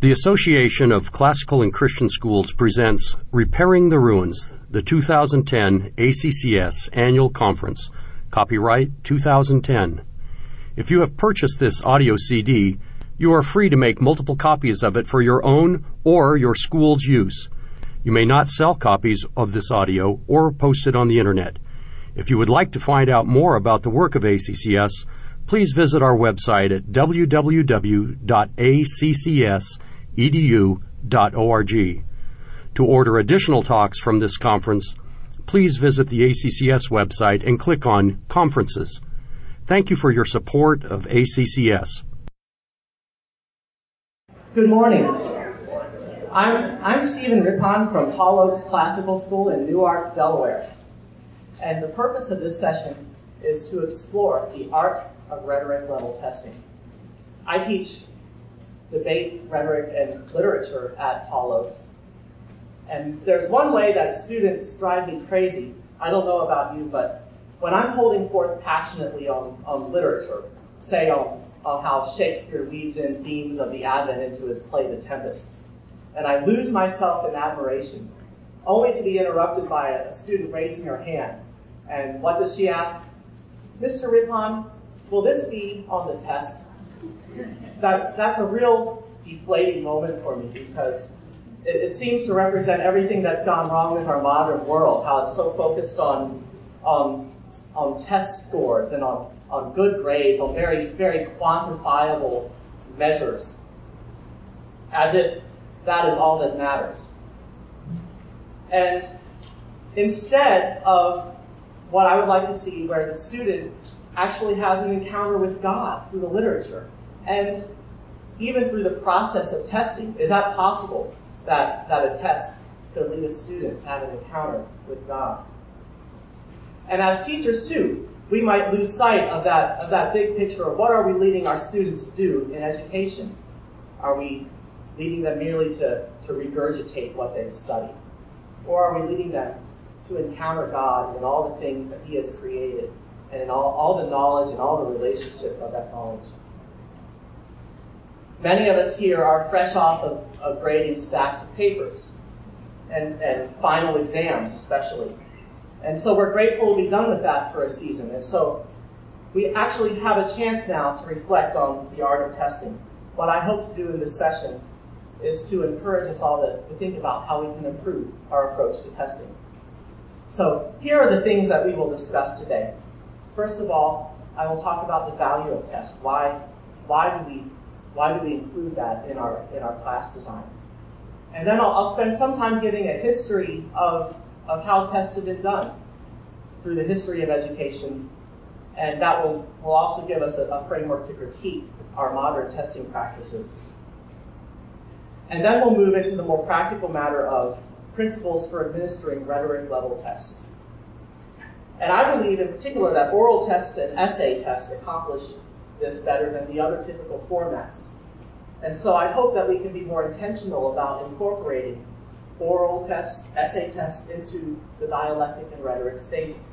The Association of Classical and Christian Schools presents Repairing the Ruins, the 2010 ACCS Annual Conference, copyright 2010. If you have purchased this audio CD, you are free to make multiple copies of it for your own or your school's use. You may not sell copies of this audio or post it on the Internet. If you would like to find out more about the work of ACCS, please visit our website at www.accs.edu.org. To order additional talks from this conference, please visit the ACCS website and click on Conferences. Thank you for your support of ACCS. Good morning. I'm Stephen Rippon from Tall Oaks Classical School in Newark, Delaware. And the purpose of this session is to explore the art of rhetoric level testing. I teach debate, rhetoric, and literature at Tall Oaks. And there's one way that students drive me crazy. I don't know about you, but when I'm holding forth passionately on literature, say on how Shakespeare weaves in themes of the Advent into his play The Tempest, and I lose myself in admiration, only to be interrupted by a student raising her hand. And what does she ask? Mr. Rippon, will this be on the test? That's a real deflating moment for me because it seems to represent everything that's gone wrong with our modern world, how it's so focused on test scores and on good grades, on very, very quantifiable measures, as if that is all that matters. And instead of what I would like to see where the student actually has an encounter with God through the literature, and even through the process of testing, is that possible that a test could lead a student to have an encounter with God? And as teachers too, we might lose sight of that big picture of what are we leading our students to do in education? Are we leading them merely to regurgitate what they've studied? Or are we leading them to encounter God in all the things that He has created and in all the knowledge and all the relationships of that knowledge? Many of us here are fresh off of grading stacks of papers and final exams especially. And so we're grateful to be done with that for a season. And so we actually have a chance now to reflect on the art of testing. What I hope to do in this session is to encourage us all to think about how we can improve our approach to testing. So here are the things that we will discuss today. First of all, I will talk about the value of tests. Why do we include that in our class design? And then I'll spend some time giving a history of how tests have been done through the history of education, and that will also give us a framework to critique our modern testing practices. And then we'll move into the more practical matter of principles for administering rhetoric level tests. And I believe in particular that oral tests and essay tests accomplish this better than the other typical formats. And so I hope that we can be more intentional about incorporating oral tests, essay tests into the dialectic and rhetoric stages.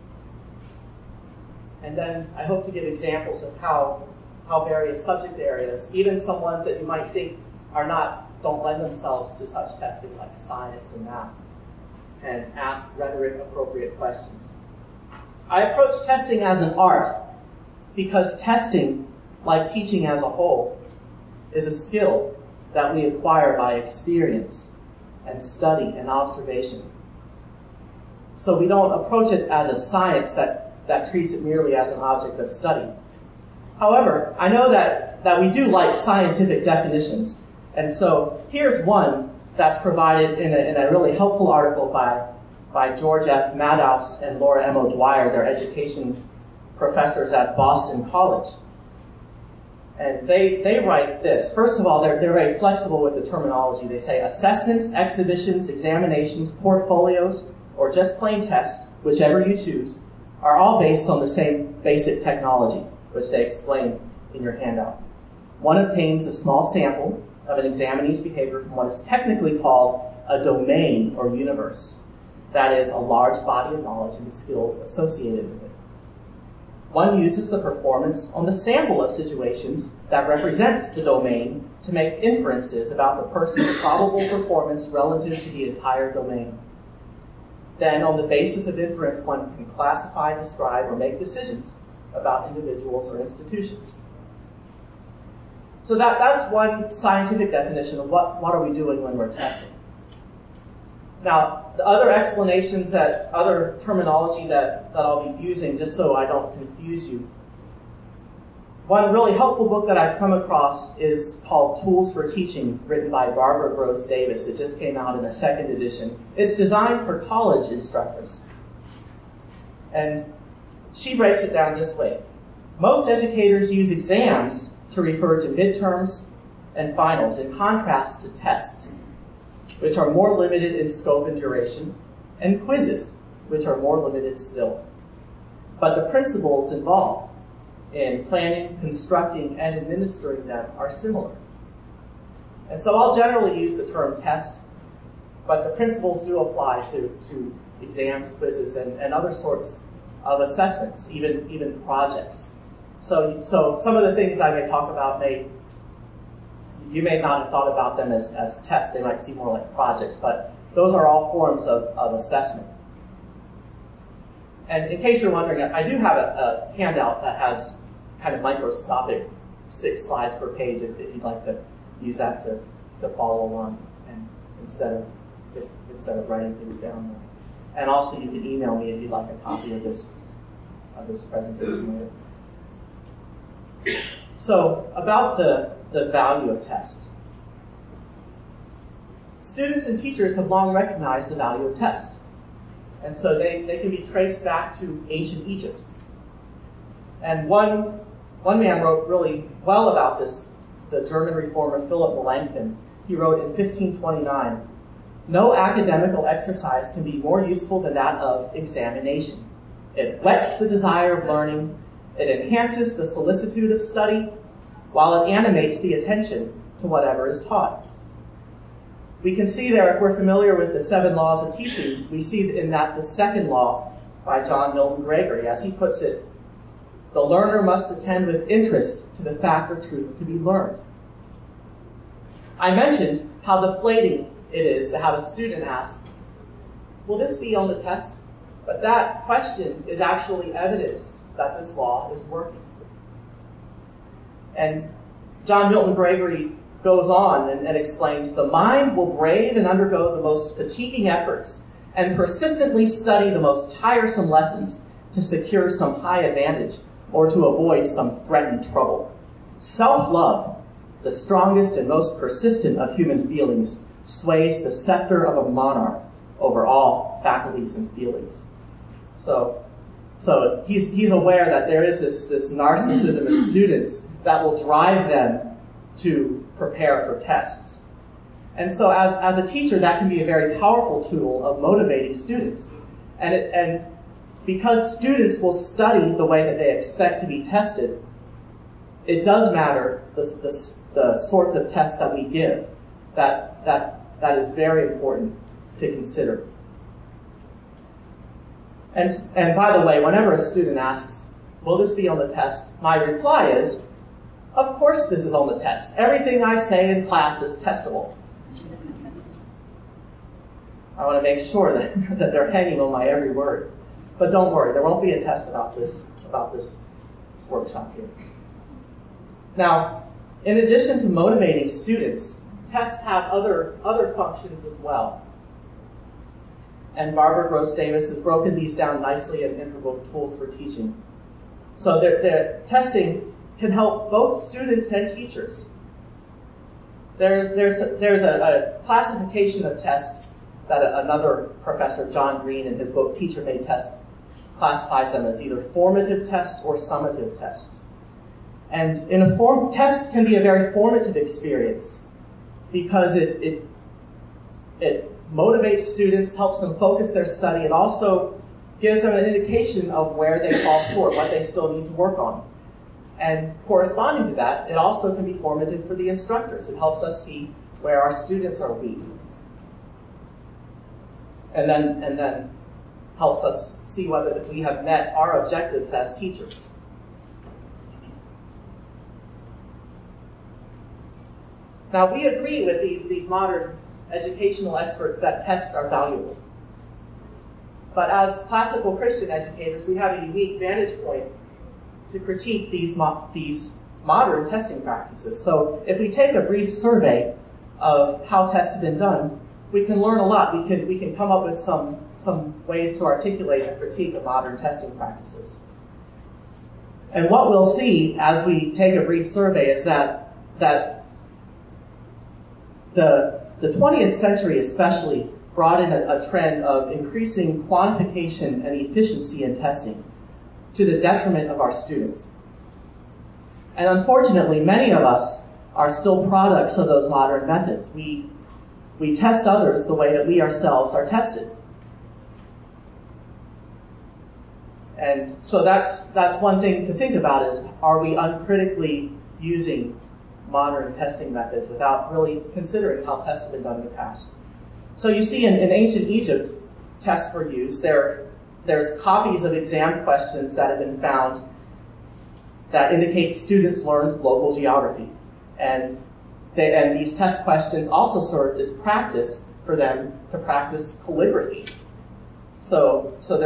And then I hope to give examples of how various subject areas, even some ones that you might think don't lend themselves to such testing like science and math, and ask rhetoric appropriate questions. I approach testing as an art because testing, like teaching as a whole, is a skill that we acquire by experience and study and observation. So we don't approach it as a science that treats it merely as an object of study. However, I know that we do like scientific definitions. And so here's one that's provided in a really helpful article by George F. Maddouse and Laura M. O'Dwyer. They're education professors at Boston College. And they write this. First of all, they're very flexible with the terminology. They say assessments, exhibitions, examinations, portfolios, or just plain tests, whichever you choose, are all based on the same basic technology, which they explain in your handout. One obtains a small sample of an examinee's behavior from what is technically called a domain or universe. That is, a large body of knowledge and the skills associated with it. One uses the performance on the sample of situations that represents the domain to make inferences about the person's probable performance relative to the entire domain. Then, on the basis of inference, one can classify, describe, or make decisions about individuals or institutions. So that's one scientific definition of what are we doing when we're testing. Now, the other explanations, other terminology that I'll be using, just so I don't confuse you. One really helpful book that I've come across is called Tools for Teaching, written by Barbara Gross Davis. It just came out in a second edition. It's designed for college instructors. And she breaks it down this way. Most educators use exams to refer to midterms and finals, in contrast to tests, which are more limited in scope and duration, and quizzes, which are more limited still. But the principles involved in planning, constructing, and administering them are similar. And so I'll generally use the term test, but the principles do apply to exams, quizzes, and other sorts of assessments, even projects. So some of the things I may talk about you may not have thought about them as tests. They might seem more like projects, but those are all forms of assessment. And in case you're wondering, I do have a handout that has kind of microscopic 6 slides per page if you'd like to use that to follow along, and instead of writing things down. And also you can email me if you'd like a copy of this presentation later. So about the value of tests. Students and teachers have long recognized the value of tests. And so they can be traced back to ancient Egypt. And one man wrote really well about this, the German reformer Philip Melanchthon. He wrote in 1529, "No academical exercise can be more useful than that of examination. It whets the desire of learning, it enhances the solicitude of study, while it animates the attention to whatever is taught." We can see there, if we're familiar with the 7 laws of teaching, we see in that the second law by John Milton Gregory, as he puts it, "The learner must attend with interest to the fact or truth to be learned." I mentioned how deflating it is to have a student ask, "Will this be on the test?" But that question is actually evidence that this law is working. And John Milton Gregory goes on and explains, "The mind will brave and undergo the most fatiguing efforts and persistently study the most tiresome lessons to secure some high advantage or to avoid some threatened trouble. Self-love, the strongest and most persistent of human feelings, sways the scepter of a monarch over all faculties and feelings." So he's aware that there is this narcissism in students that will drive them to prepare for tests. And so as a teacher, that can be a very powerful tool of motivating students. And because students will study the way that they expect to be tested, it does matter the sorts of tests that we give. That is very important to consider. And by the way, whenever a student asks, "Will this be on the test?" my reply is, "Of course this is on the test. Everything I say in class is testable." I want to make sure that they're hanging on my every word. But don't worry, there won't be a test about this workshop here. Now, in addition to motivating students, tests have other functions as well. And Barbara Gross Davis has broken these down nicely in her book, Tools for Teaching. So the testing can help both students and teachers. There's a classification of tests that another professor, John Green, in his book, Teacher Made Tests, classifies them as either formative tests or summative tests. And test can be a very formative experience because it motivates students, helps them focus their study. It also gives them an indication of where they fall short, what they still need to work on. And corresponding to that, it also can be formative for the instructors. It helps us see where our students are weak. And then helps us see whether we have met our objectives as teachers. Now, we agree with these modern educational experts that tests are valuable. But as classical Christian educators, we have a unique vantage point to critique these modern testing practices. So if we take a brief survey of how tests have been done, we can learn a lot. We can come up with some ways to articulate a critique of modern testing practices. And what we'll see as we take a brief survey is that the 20th century especially brought in a trend of increasing quantification and efficiency in testing to the detriment of our students. And unfortunately, many of us are still products of those modern methods. We test others the way that we ourselves are tested. And so that's one thing to think about is, are we uncritically using modern testing methods without really considering how tests have been done in the past? So you see in ancient Egypt, tests were used. There's copies of exam questions that have been found that indicate students learned local geography. And these test questions also served as practice for them to practice calligraphy. So they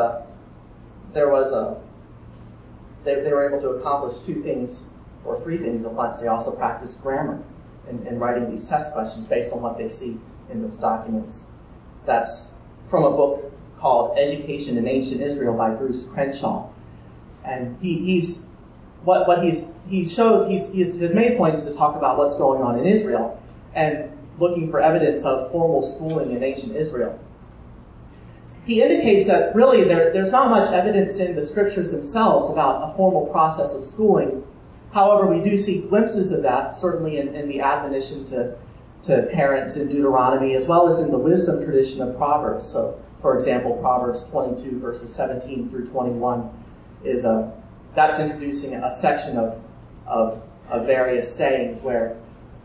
were able to accomplish two things or three things at once. They also practiced grammar in writing these test questions based on what they see in those documents. That's from a book called Education in Ancient Israel by Bruce Crenshaw. And his main point is to talk about what's going on in Israel and looking for evidence of formal schooling in ancient Israel. He indicates that really there's not much evidence in the scriptures themselves about a formal process of schooling. However, we do see glimpses of that, certainly in the admonition to parents in Deuteronomy, as well as in the wisdom tradition of Proverbs. So, for example, Proverbs 22 verses 17 through 21 that's introducing a section of various sayings where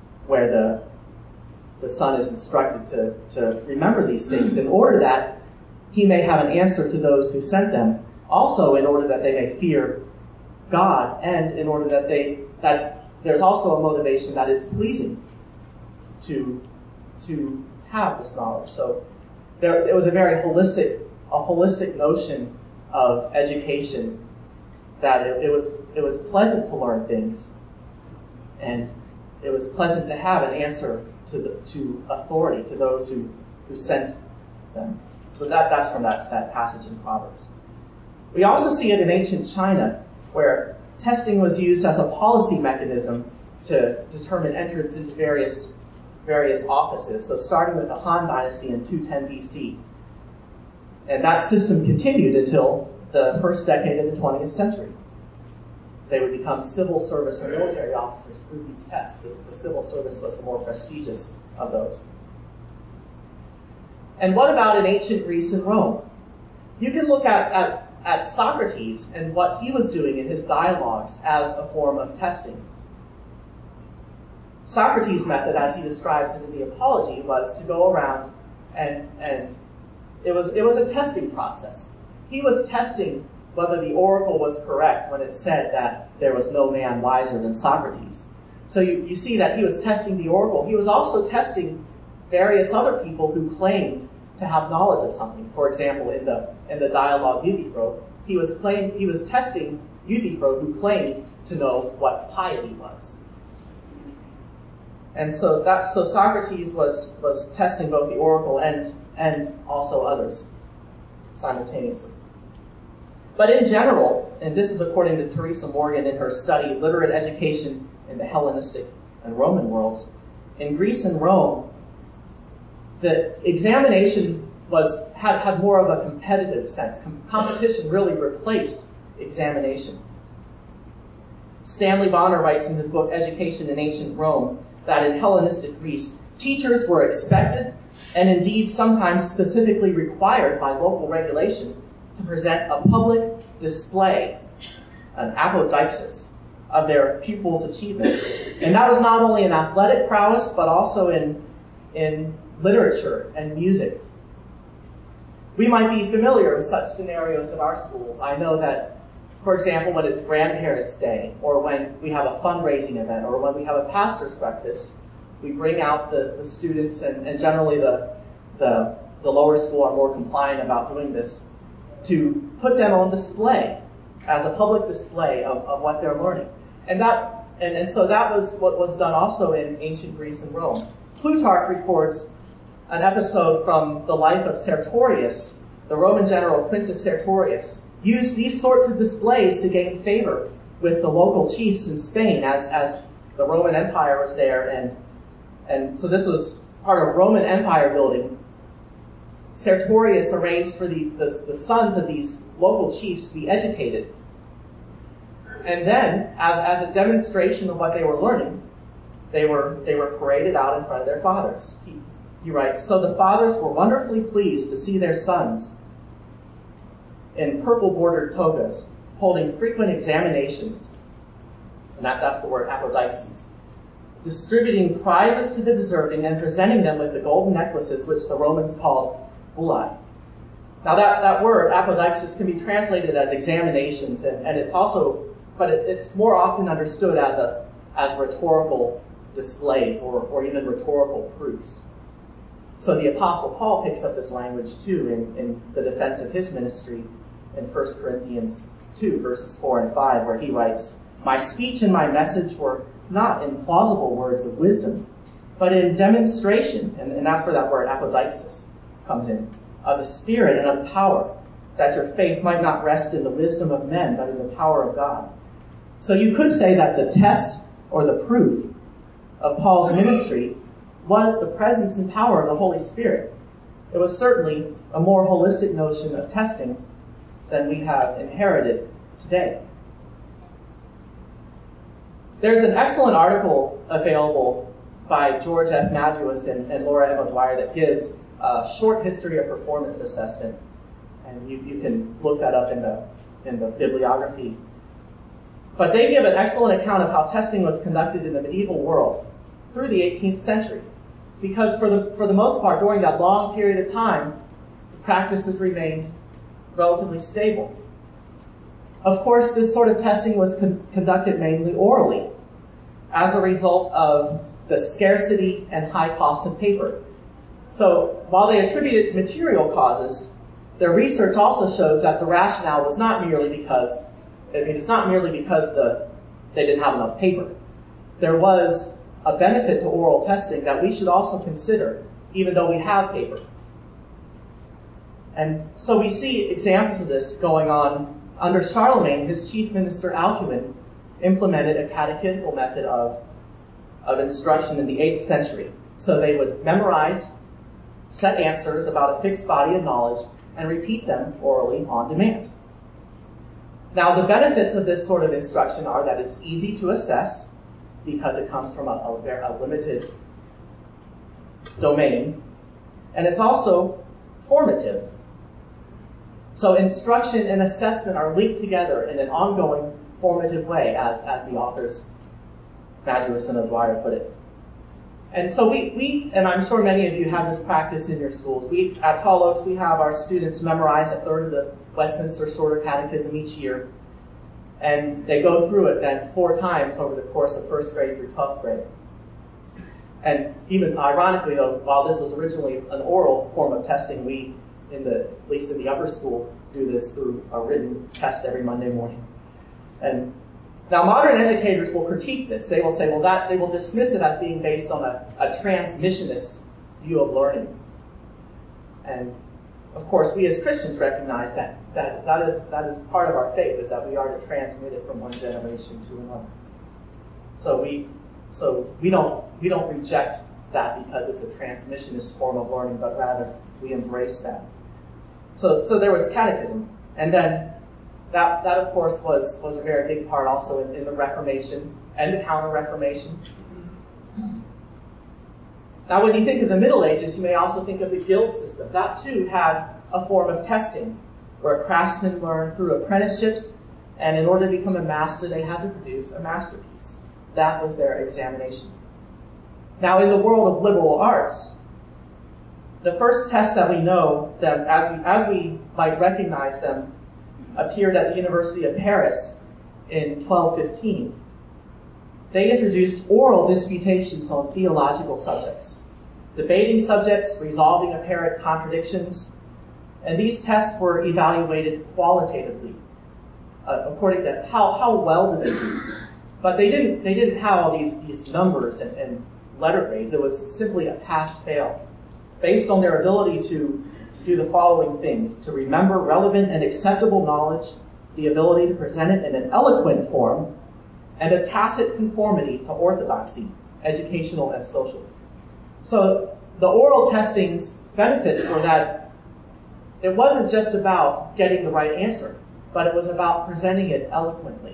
the son is instructed to remember these things in order that he may have an answer to those who sent them, also in order that they may fear God, and in order that there's also a motivation that it's pleasing to have this knowledge. So it was a very holistic notion of education, that it was pleasant to learn things, and it was pleasant to have an answer to authority, to those who sent them. So that's from that passage in Proverbs. We also see it in ancient China, where testing was used as a policy mechanism to determine entrance into various offices. So starting with the Han Dynasty in 210 BC. And that system continued until the first decade of the 20th century. They would become civil service or military officers through these tests. The civil service was the more prestigious of those. And what about in ancient Greece and Rome? You can look at Socrates and what he was doing in his dialogues as a form of testing. Socrates' method, as he describes it in the Apology, was to go around and it was a testing process. He was testing whether the oracle was correct when it said that there was no man wiser than Socrates. So you see that he was testing the oracle. He was also testing various other people who claimed to have knowledge of something. For example, in the dialogue Euthyphro, he was testing Euthyphro, who claimed to know what piety was. And so Socrates was testing both the oracle and also others simultaneously. But in general, and this is according to Teresa Morgan in her study, Literate Education in the Hellenistic and Roman Worlds, in Greece and Rome, the examination had more of a competitive sense. Competition really replaced examination. Stanley Bonner writes in his book Education in Ancient Rome that in Hellenistic Greece, teachers were expected and indeed sometimes specifically required by local regulation to present a public display, an apodixis, of their pupils' achievements. And that was not only in athletic prowess, but also in literature and music. We might be familiar with such scenarios at our schools. I know that, for example, when it's Grandparents' Day, or when we have a fundraising event, or when we have a pastor's breakfast, we bring out the students, and generally the lower school are more compliant about doing this, to put them on display as a public display of what they're learning. And so that was what was done also in ancient Greece and Rome. Plutarch records an episode from the life of Sertorius. The Roman general Quintus Sertorius used these sorts of displays to gain favor with the local chiefs in Spain as the Roman Empire was there, and so this was part of Roman Empire building. Sertorius arranged for the sons of these local chiefs to be educated. And then, as a demonstration of what they were learning, they were paraded out in front of their fathers. He writes, "So the fathers were wonderfully pleased to see their sons in purple-bordered togas, holding frequent examinations," and that's the word apodixes, "distributing prizes to the deserving and presenting them with the golden necklaces which the Romans called bullae." Now that word, apodixes, can be translated as examinations, and it's also, but it's more often understood as rhetorical displays or even rhetorical proofs. So the Apostle Paul picks up this language too in the defense of his ministry in 1 Corinthians 2, verses 4 and 5, where he writes, "My speech and my message were not in plausible words of wisdom, but in demonstration," and that's where that word apodixis comes in, "of the Spirit and of power, that your faith might not rest in the wisdom of men, but in the power of God." So you could say that the test or the proof of Paul's ministry was the presence and power of the Holy Spirit. It was certainly a more holistic notion of testing than we have inherited today. There's an excellent article available by George F. Maduis and Laura M. O'Dwyer that gives a short history of performance assessment, and you can look that up in the bibliography. But they give an excellent account of how testing was conducted in the medieval world through the 18th century. Because for the most part, during that long period of time, the practices remained relatively stable. Of course, this sort of testing was conducted mainly orally as a result of the scarcity and high cost of paper. So while they attribute it to material causes, their research also shows that the rationale was not merely because, it's not merely because they didn't have enough paper. There was a benefit to oral testing that we should also consider, even though we have paper. And so we see examples of this going on. Under Charlemagne, his chief minister Alcuin implemented a catechetical method of instruction in the 8th century. So they would memorize set answers about a fixed body of knowledge and repeat them orally on demand. Now, the benefits of this sort of instruction are that it's easy to assess because it comes from a limited domain, and it's also formative. So instruction and assessment are linked together in an ongoing formative way, as the authors Maduis and O'Dwyer put it. And so we, and I'm sure many of you have this practice in your schools. At Tall Oaks, we have our students memorize a third of the Westminster Shorter Catechism each year. And they go through it then 4 times over the course of 1st grade through 12th grade. And even ironically though, while this was originally an oral form of testing, we, at least in the upper school, do this through a written test every Monday morning. And now modern educators will critique this. They will say, well, they will dismiss it as being based on a transmissionist view of learning. And of course, we as Christians recognize that is part of our faith, is that we are to transmit it from one generation to another. So we don't reject that because it's a transmissionist form of learning, but rather we embrace that. So there was catechism, and then that of course was a very big part also in the Reformation and the Counter-Reformation. Now, when you think of the Middle Ages, you may also think of the guild system. That too had a form of testing, where craftsmen learned through apprenticeships, and in order to become a master, they had to produce a masterpiece. That was their examination. Now, in the world of liberal arts, the first tests that we know, that as we might recognize them, appeared at the University of Paris in 1215. they introduced oral disputations on theological subjects, debating subjects, resolving apparent contradictions, and these tests were evaluated qualitatively, according to how well did they do. But they didn't have all these numbers and letter grades. It was simply a pass-fail, based on their ability to do the following things: to remember relevant and acceptable knowledge, the ability to present it in an eloquent form, and a tacit conformity to orthodoxy, educational and social. So the oral testing's benefits were that it wasn't just about getting the right answer, but it was about presenting it eloquently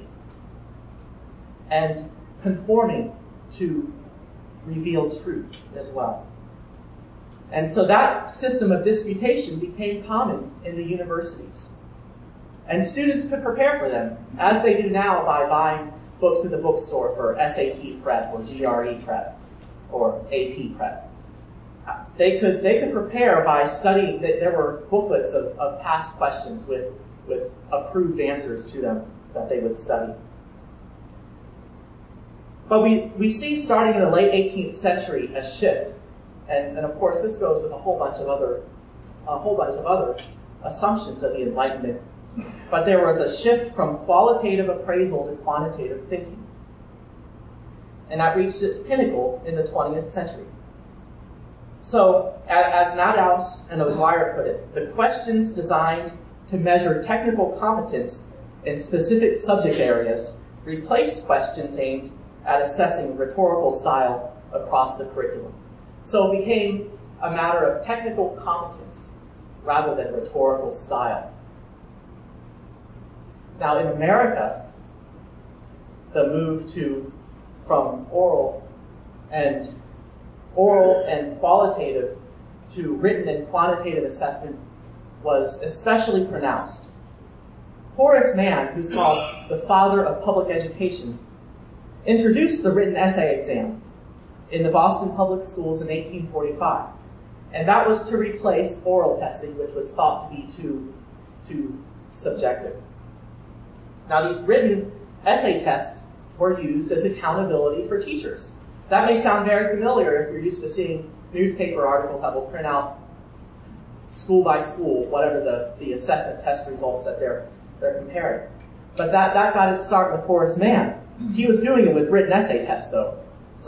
and conforming to revealed truth as well. And so that system of disputation became common in the universities. And students could prepare for them, as they do now by buying books at the bookstore for SAT prep or GRE prep or AP prep. They could prepare by studying. There were booklets of past questions with approved answers to them that they would study. But we see starting in the late 18th century a shift, and of course this goes with a whole bunch of other assumptions of the Enlightenment. But there was a shift from qualitative appraisal to quantitative thinking, and that reached its pinnacle in the 20th century. So, as Madhouse and O'Dwyer put it, the questions designed to measure technical competence in specific subject areas replaced questions aimed at assessing rhetorical style across the curriculum. So it became a matter of technical competence rather than rhetorical style. Now in America, the move from oral and qualitative to written and quantitative assessment was especially pronounced. Horace Mann, who's called the father of public education, introduced the written essay exam in the Boston public schools in 1845. And that was to replace oral testing, which was thought to be too subjective. Now these written essay tests were used as accountability for teachers. That may sound very familiar if you're used to seeing newspaper articles that will print out school by school, whatever the assessment test results that they're comparing. But that got its start with Horace Mann. He was doing it with written essay tests though.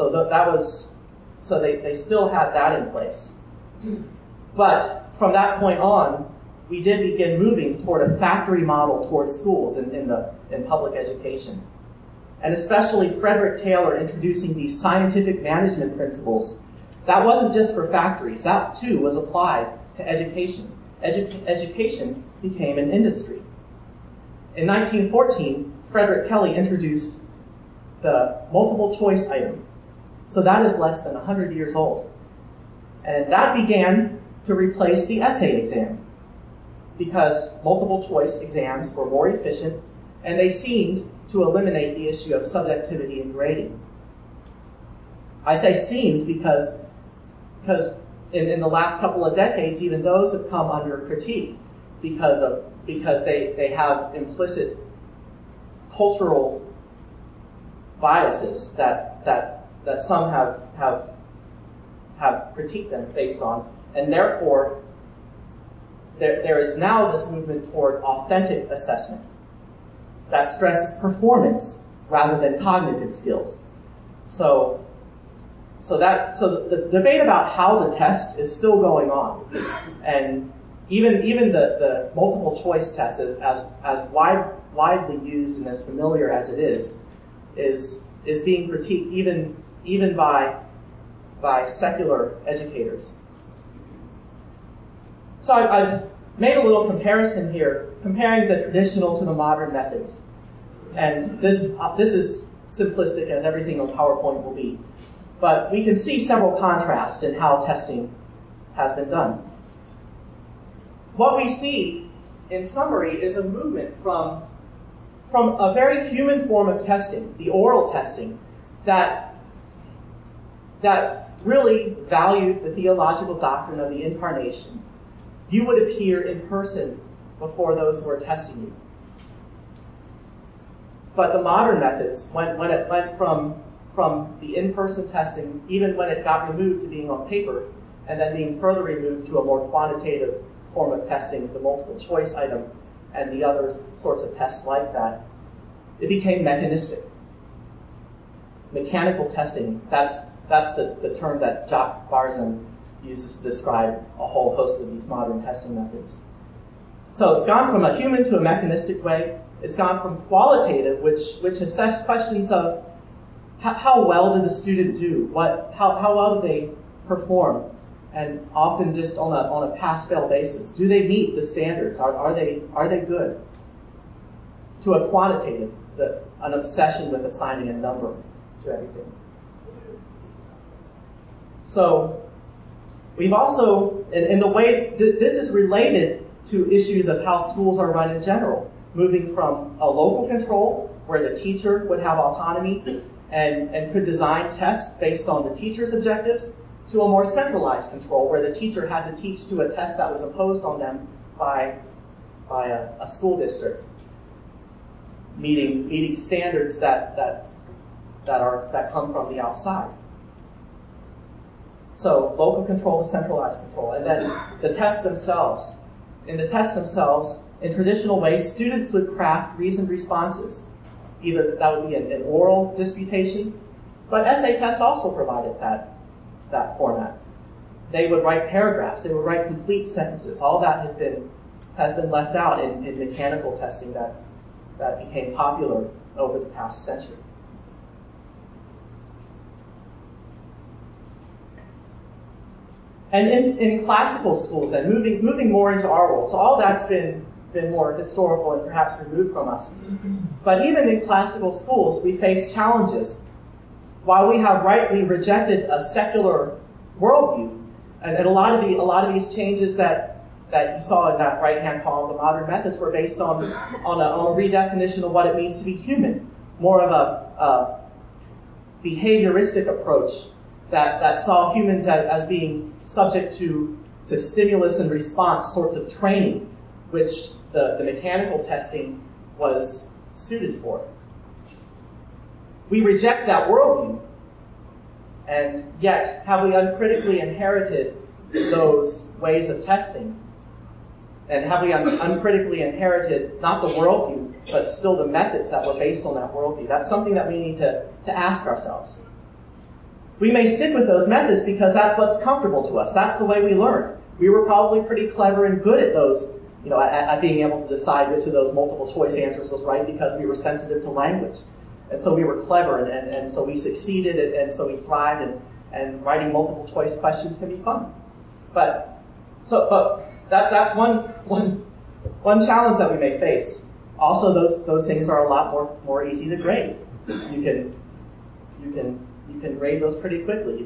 So they still had that in place. But from that point on, we did begin moving toward a factory model towards schools in public education. And especially Frederick Taylor introducing these scientific management principles. That wasn't just for factories. That too was applied to education. Education became an industry. In 1914, Frederick Kelly introduced the multiple choice item. So that is less than 100 years old. And that began to replace the essay exam, because multiple choice exams were more efficient and they seemed to eliminate the issue of subjectivity and grading. I say seemed because in the last couple of decades, even those have come under critique because they have implicit cultural biases that some have critiqued them based on, and therefore there is now this movement toward authentic assessment that stresses performance rather than cognitive skills. So the debate about how the test is still going on, and even the multiple choice test as widely used and as familiar as it is being critiqued even by secular educators. So I've made a little comparison here, comparing the traditional to the modern methods. And this is simplistic as everything on PowerPoint will be. But we can see several contrasts in how testing has been done. What we see, in summary, is a movement from a very human form of testing, the oral testing, that really valued the theological doctrine of the incarnation. You would appear in person before those who are testing you. But the modern methods, when it went from from the in-person testing, even when it got removed to being on paper, and then being further removed to a more quantitative form of testing, the multiple choice item, and the other sorts of tests like that, it became mechanistic. Mechanical testing, that's the term that Jacques Barzun uses to describe a whole host of these modern testing methods. So it's gone from a human to a mechanistic way. It's gone from qualitative, which assess questions of how well did the student do, how well do they perform, and often just on a pass-fail basis. Do they meet the standards? Are they good? To a quantitative, an obsession with assigning a number to everything. So we've also, in the way this is related to issues of how schools are run in general, moving from a local control where the teacher would have autonomy and could design tests based on the teacher's objectives, to a more centralized control where the teacher had to teach to a test that was imposed on them by a school district, meeting standards that come from the outside. So local control to centralized control. And then the tests themselves. In the tests themselves, in traditional ways, students would craft reasoned responses. Either that would be in oral disputations, but essay tests also provided that format. They would write paragraphs, they would write complete sentences. All that has been left out in mechanical testing that became popular over the past century. And in classical schools, then moving more into our world, so all that's been more historical and perhaps removed from us. But even in classical schools, we face challenges. While we have rightly rejected a secular worldview, and a lot of these changes that you saw in that right-hand column, the modern methods, were based on a redefinition of what it means to be human, more of a behavioristic approach that saw humans as being subject to stimulus and response sorts of training, which the mechanical testing was suited for. We reject that worldview, and yet have we uncritically inherited those ways of testing? And have we uncritically inherited not the worldview, but still the methods that were based on that worldview? That's something that we need to ask ourselves. We may stick with those methods because that's what's comfortable to us. That's the way we learned. We were probably pretty clever and good at those, at being able to decide which of those multiple choice answers was right because we were sensitive to language. And so we were clever and so we succeeded and so we thrived and writing multiple choice questions can be fun. But that's one challenge that we may face. Also those things are a lot more easy to grade. You can grade those pretty quickly.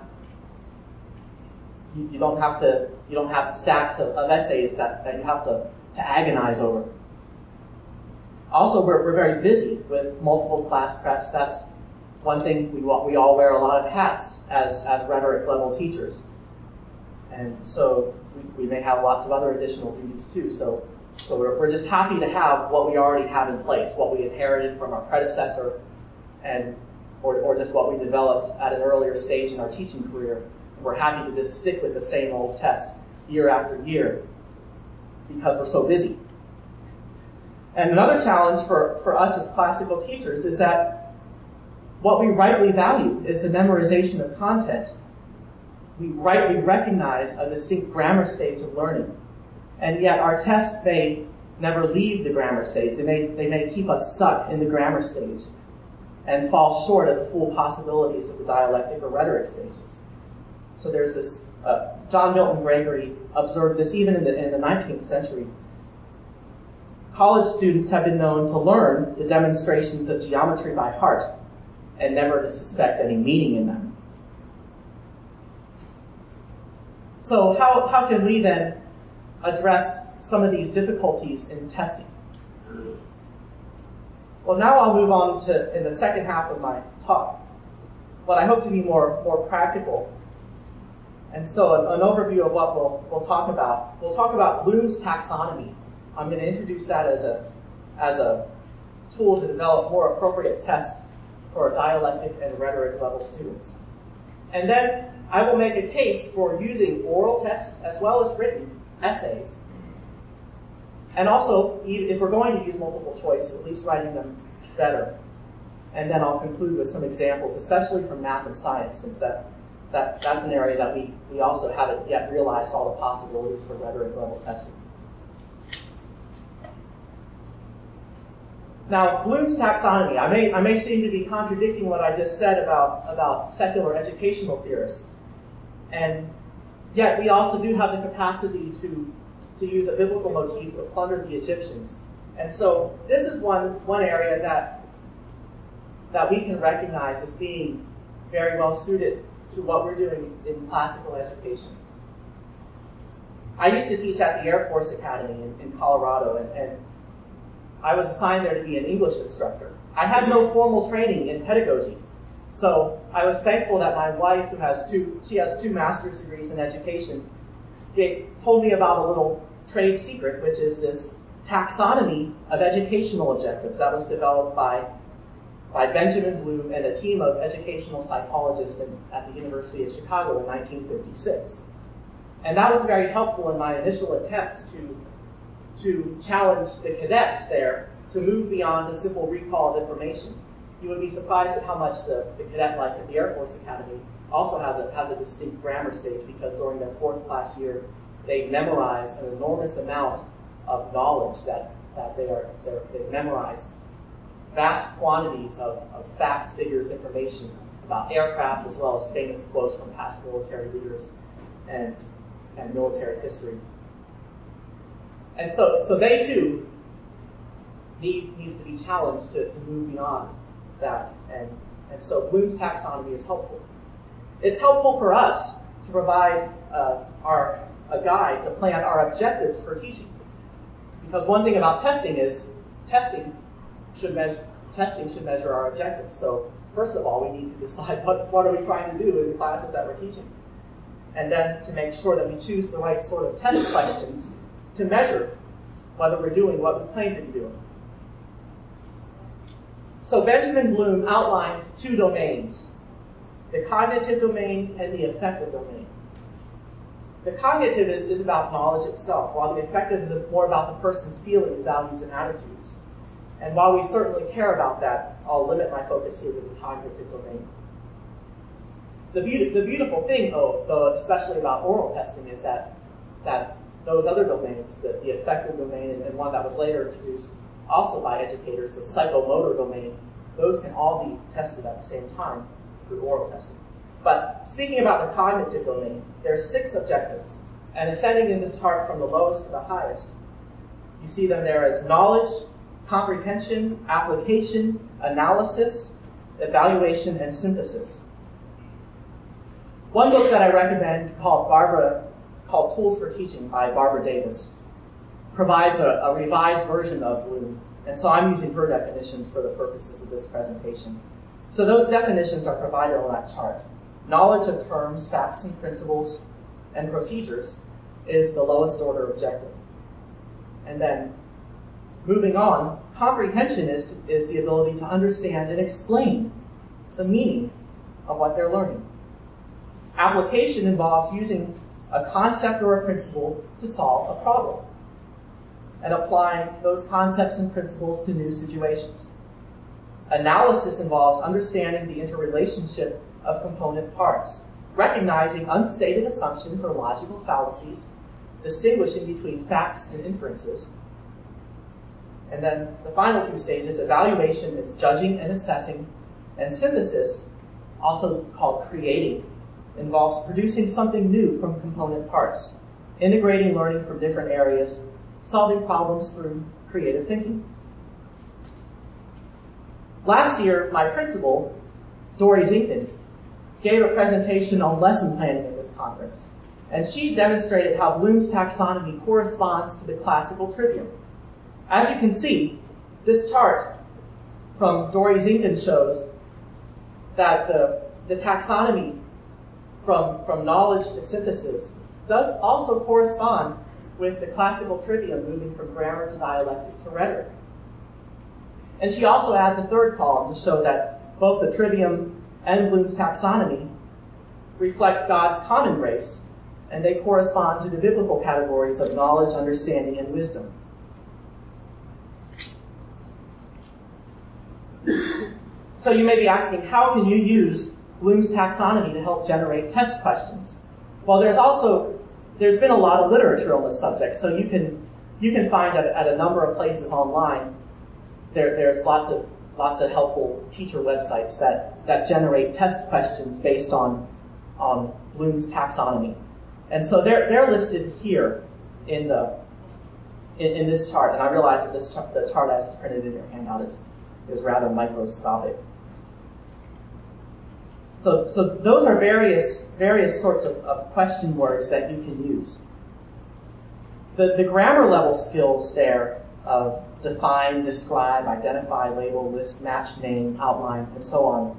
You don't have stacks of essays that you have to agonize over. Also, we're very busy with multiple class preps. That's one thing we all wear a lot of hats as rhetoric level teachers. And so we may have lots of other additional duties too. So we're just happy to have what we already have in place, what we inherited from our predecessor or just what we developed at an earlier stage in our teaching career. We're happy to just stick with the same old test year after year because we're so busy. And another challenge for us as classical teachers is that what we rightly value is the memorization of content. We rightly recognize a distinct grammar stage of learning. And yet our tests may never leave the grammar stage. They may keep us stuck in the grammar stage and fall short of the full possibilities of the dialectic or rhetoric stages. So there's this, John Milton Gregory observed this even in the 19th century. College students have been known to learn the demonstrations of geometry by heart and never to suspect any meaning in them. So how can we then address some of these difficulties in testing? Well, now I'll move on to, in the second half of my talk, what I hope to be more practical. And so an overview of what we'll talk about. We'll talk about Bloom's taxonomy. I'm going to introduce that as a tool to develop more appropriate tests for dialectic and rhetoric level students. And then I will make a case for using oral tests as well as written essays. And also, if we're going to use multiple choice, at least writing them better. And then I'll conclude with some examples, especially from math and science, since that's an area that we also haven't yet realized all the possibilities for rhetoric level testing. Now, Bloom's taxonomy. I may seem to be contradicting what I just said about secular educational theorists. And yet we also do have the capacity to use a biblical motif to plunder the Egyptians. And so this is one area that we can recognize as being very well suited to what we're doing in classical education. I used to teach at the Air Force Academy in Colorado, and I was assigned there to be an English instructor. I had no formal training in pedagogy, so I was thankful that my wife, who has two master's degrees in education, told me about a little trade secret, which is this taxonomy of educational objectives that was developed by Benjamin Bloom and a team of educational psychologists at the University of Chicago in 1956. And that was very helpful in my initial attempts to challenge the cadets there to move beyond the simple recall of information. You would be surprised at how much the cadet life at the Air Force Academy also has a distinct grammar stage, because during their 4th class year, they memorize an enormous amount of knowledge that they've memorized vast quantities of facts, figures, information about aircraft, as well as famous quotes from past military leaders and military history. And so they too need to be challenged to move beyond that. And so Bloom's taxonomy is helpful. It's helpful for us to provide a guide to plan our objectives for teaching. Because one thing about testing is testing should measure our objectives. So first of all, we need to decide what are we trying to do in the classes that we're teaching. And then to make sure that we choose the right sort of test questions to measure whether we're doing what we claim to be doing. So Benjamin Bloom outlined 2 domains, the cognitive domain and the affective domain. The cognitive is about knowledge itself, while the affective is more about the person's feelings, values, and attitudes. And while we certainly care about that, I'll limit my focus here to the cognitive domain. The beautiful thing, though, especially about oral testing, is that those other domains, the affective domain and one that was later introduced also by educators, the psychomotor domain, those can all be tested at the same time through oral testing. But speaking about the cognitive domain, there are 6 objectives. And ascending in this chart from the lowest to the highest, you see them there as knowledge, comprehension, application, analysis, evaluation, and synthesis. One book that I recommend called Tools for Teaching by Barbara Davis provides a revised version of Bloom. And so I'm using her definitions for the purposes of this presentation. So those definitions are provided on that chart. Knowledge of terms, facts, and principles, and procedures is the lowest order objective. And then, moving on, comprehension is the ability to understand and explain the meaning of what they're learning. Application involves using a concept or a principle to solve a problem and applying those concepts and principles to new situations. Analysis involves understanding the interrelationship of component parts, recognizing unstated assumptions or logical fallacies, distinguishing between facts and inferences. And then the final 2 stages, evaluation is judging and assessing, and synthesis, also called creating, involves producing something new from component parts, integrating learning from different areas, solving problems through creative thinking. Last year, my principal, Dory Zinkman, gave a presentation on lesson planning at this conference, and she demonstrated how Bloom's taxonomy corresponds to the classical trivium. As you can see, this chart from Dory Zinkman shows that the taxonomy from knowledge to synthesis does also correspond with the classical trivium moving from grammar to dialectic to rhetoric. And she also adds a third column to show that both the Trivium and Bloom's taxonomy reflect God's common grace, and they correspond to the biblical categories of knowledge, understanding, and wisdom. So you may be asking, how can you use Bloom's taxonomy to help generate test questions? Well, there's been a lot of literature on this subject, so you can find at a number of places online. There's lots of helpful teacher websites that generate test questions based on Bloom's taxonomy. And so they're listed here in this chart. And I realize that the chart as it's printed in your handout is rather microscopic. So those are various sorts of question words that you can use. The grammar level skills there of define, describe, identify, label, list, match, name, outline, and so on.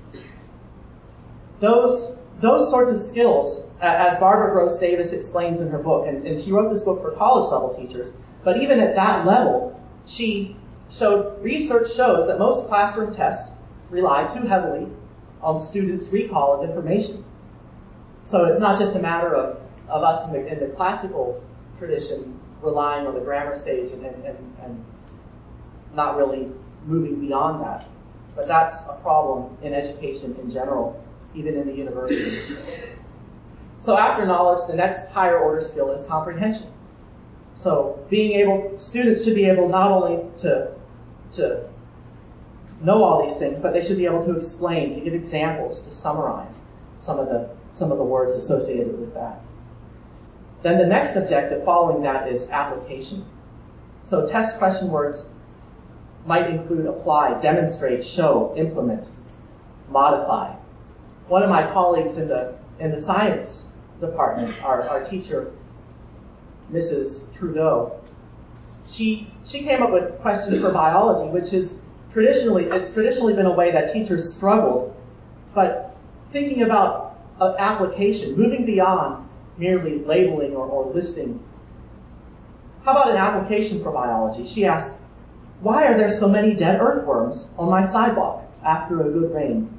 Those sorts of skills, as Barbara Gross Davis explains in her book, and she wrote this book for college level teachers, but even at that level, research shows that most classroom tests rely too heavily on students' recall of information. So it's not just a matter of us in the classical tradition relying on the grammar stage and not really moving beyond that. But that's a problem in education in general, even in the university. So after knowledge, the next higher order skill is comprehension. So students should be able not only to know all these things, but they should be able to explain, to give examples, to summarize some of the words associated with that. Then the next objective following that is application. So test question words might include apply, demonstrate, show, implement, modify. One of my colleagues in the science department, our teacher, Mrs. Trudeau, she came up with questions for biology, which is traditionally been a way that teachers struggled. But thinking about application, moving beyond merely labeling or listing. How about an application for biology? She asked, why are there so many dead earthworms on my sidewalk after a good rain?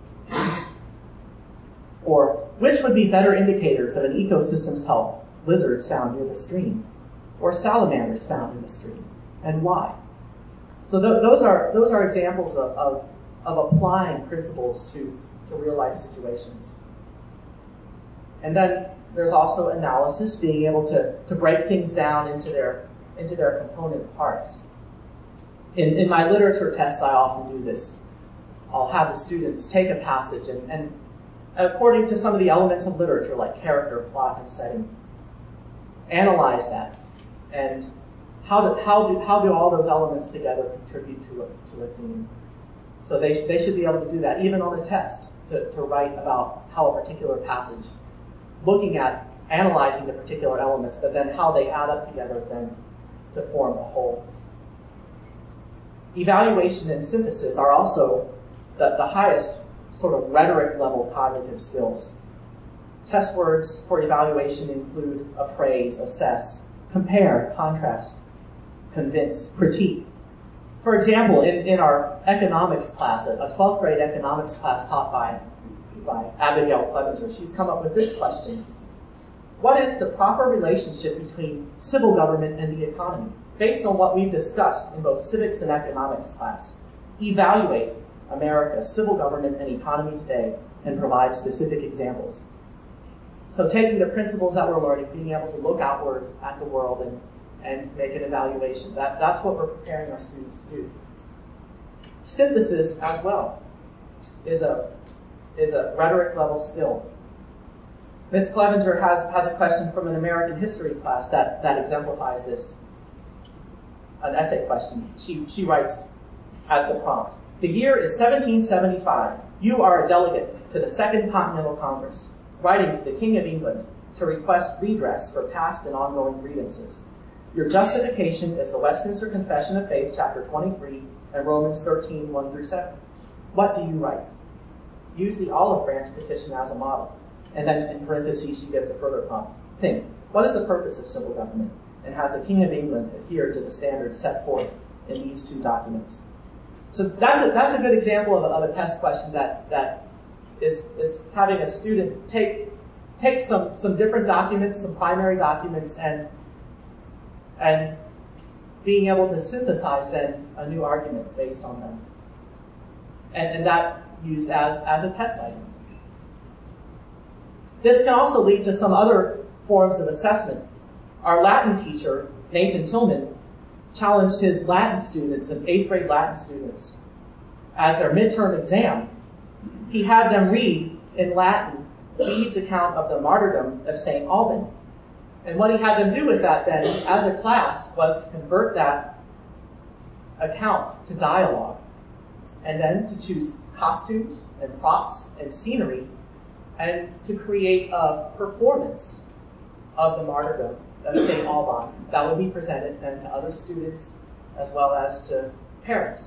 Or, which would be better indicators of an ecosystem's health? Lizards found near the stream, or salamanders found in the stream, and why? So those are examples of applying principles to real life situations. And then there's also analysis, being able to break things down into their component parts. In my literature tests, I often do this. I'll have the students take a passage and according to some of the elements of literature, like character, plot, and setting, analyze that. And how do all those elements together contribute to a theme? So they should be able to do that, even on the test, to write about how a particular passage, looking at, analyzing the particular elements, but then how they add up together then to form a whole. Evaluation and synthesis are also the highest sort of rhetoric level cognitive skills. Test words for evaluation include appraise, assess, compare, contrast, convince, critique. For example, in our economics class, a 12th grade economics class taught by Abigail Clevenger, she's come up with this question. What is the proper relationship between civil government and the economy? Based on what we've discussed in both civics and economics class, evaluate America's civil government and economy today and provide specific examples. So taking the principles that we're learning, being able to look outward at the world and make an evaluation, that's what we're preparing our students to do. Synthesis as well is a rhetoric level skill. Ms. Clevenger has a question from an American history class that exemplifies this. An essay question. She writes as the prompt, the year is 1775. You are a delegate to the Second Continental Congress, writing to the King of England to request redress for past and ongoing grievances. Your justification is the Westminster Confession of Faith, chapter 23, and Romans 13, 1-7. What do you write? Use the olive branch petition as a model. And then in parentheses, she gives a further prompt. Think, what is the purpose of civil government? And has the King of England adhered to the standards set forth in these two documents? So that's a good example of a test question that is having a student take some different documents, some primary documents, and being able to synthesize then a new argument based on them. And that used as a test item. This can also lead to some other forms of assessment. Our Latin teacher, Nathan Tillman, challenged his Latin students and 8th grade Latin students as their midterm exam. He had them read in Latin Bede's account of the martyrdom of St. Alban. And what he had them do with that then, as a class, was to convert that account to dialogue, and then to choose costumes and props and scenery, and to create a performance of the martyrdom of St. Alban that will be presented then to other students as well as to parents.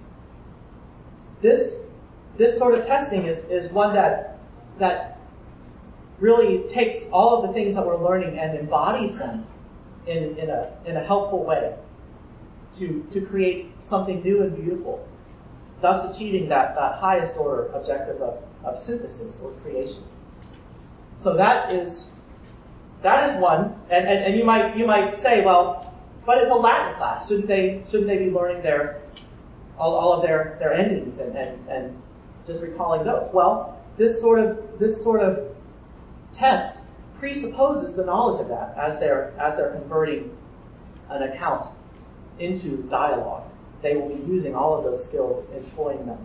This sort of testing is one that really takes all of the things that we're learning and embodies them in a helpful way to create something new and beautiful, thus achieving that highest order objective of synthesis or creation. So that is one, and you might say, well, but it's a Latin class. Shouldn't they be learning all of their endings and just recalling those? Well, this sort of test presupposes the knowledge of that as they're converting an account into dialogue. They will be using all of those skills, employing them.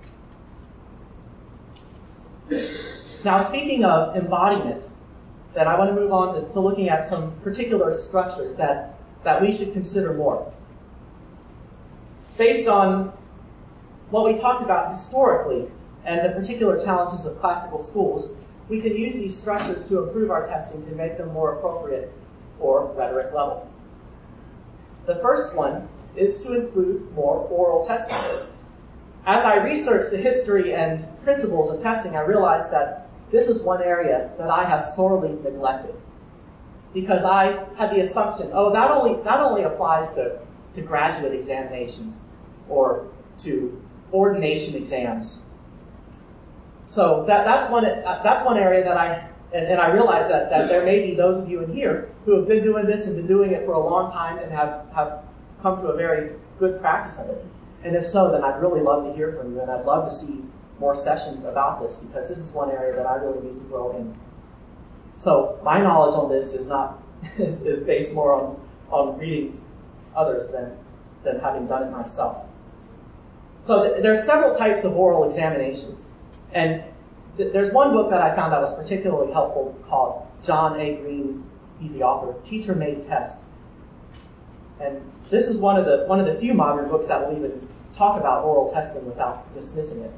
Now, speaking of embodiment, then I want to move on to looking at some particular structures that we should consider more. Based on what we talked about historically and the particular challenges of classical schools, we can use these structures to improve our testing to make them more appropriate for rhetoric level. The first one is to include more oral testing. As I researched the history and principles of testing, I realized that this is one area that I have sorely neglected, because I had the assumption, that only applies to graduate examinations or to ordination exams. So that's one area that I realize that there may be those of you in here who have been doing this and been doing it for a long time and have come to a very good practice of it. And if so, then I'd really love to hear from you, and I'd love to see more sessions about this, because this is one area that I really need to grow in. So my knowledge on this is based more on reading others than having done it myself. So there's several types of oral examinations. And there's one book that I found that was particularly helpful called John A. Green, he's the author, Teacher Made Test. And this is one of the few modern books that will even talk about oral testing without dismissing it.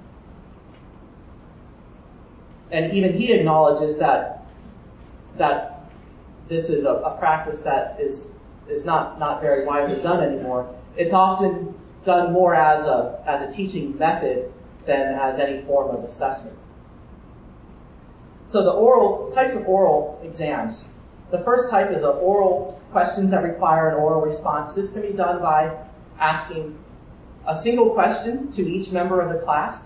And even he acknowledges that this is a practice that is not very widely done anymore. It's often done more as a teaching method than as any form of assessment. So the types of oral exams. The first type is oral questions that require an oral response. This can be done by asking a single question to each member of the class,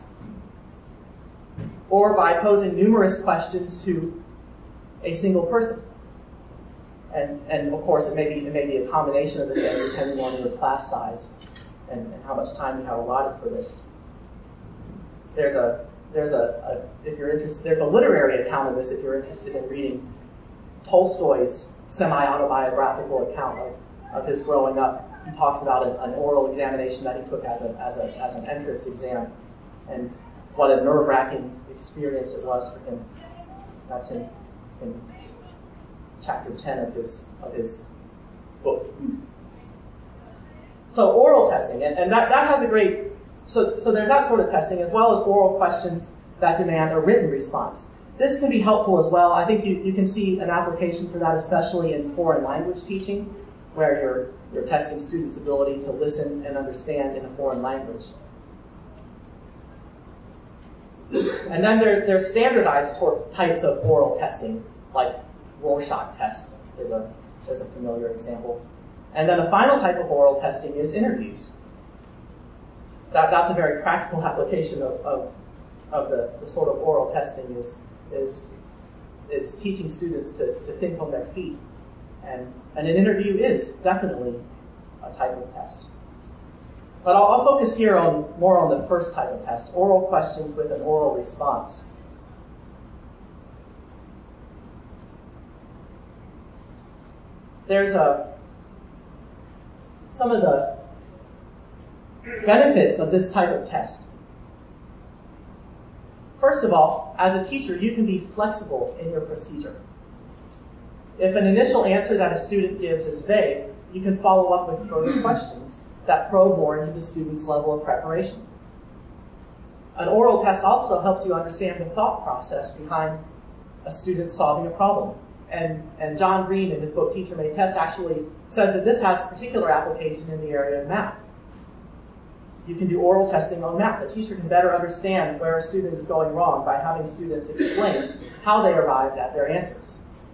or by posing numerous questions to a single person. And of course, it may be a combination of the same depending on your class size and how much time you have allotted for this. There's a literary account of this if you're interested in reading Tolstoy's semi-autobiographical account of his growing up. He talks about an oral examination that he took as an entrance exam, and what a nerve-wracking experience it was for him. That's in chapter 10 of his book. So oral testing, and that has a great. So there's that sort of testing, as well as oral questions that demand a written response. This can be helpful as well. I think you can see an application for that, especially in foreign language teaching, where you're testing students' ability to listen and understand in a foreign language. And then there's standardized types of oral testing, like Rorschach test is a familiar example. And then the final type of oral testing is interviews. that's a very practical application of the sort of oral testing is teaching students to think on their feet. And an interview is definitely a type of test. But I'll focus here more on the first type of test, oral questions with an oral response. There's some of the benefits of this type of test. First of all, as a teacher, you can be flexible in your procedure. If an initial answer that a student gives is vague, you can follow up with further questions that probe more into the student's level of preparation. An oral test also helps you understand the thought process behind a student solving a problem. And John Green, in his book Teacher Made Test, actually says that this has particular application in the area of math. You can do oral testing on math. The teacher can better understand where a student is going wrong by having students explain how they arrived at their answers.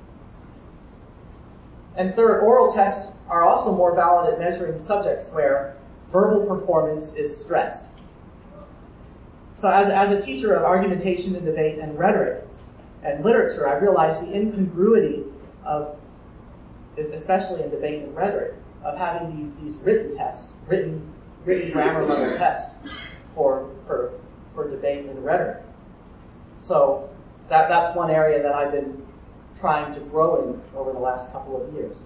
And third, oral tests are also more valid at measuring subjects where verbal performance is stressed. So as a teacher of argumentation and debate and rhetoric and literature, I realized the incongruity of, especially in debate and rhetoric, of having these written tests, written grammar level tests for debate and rhetoric. So that's one area that I've been trying to grow in over the last couple of years.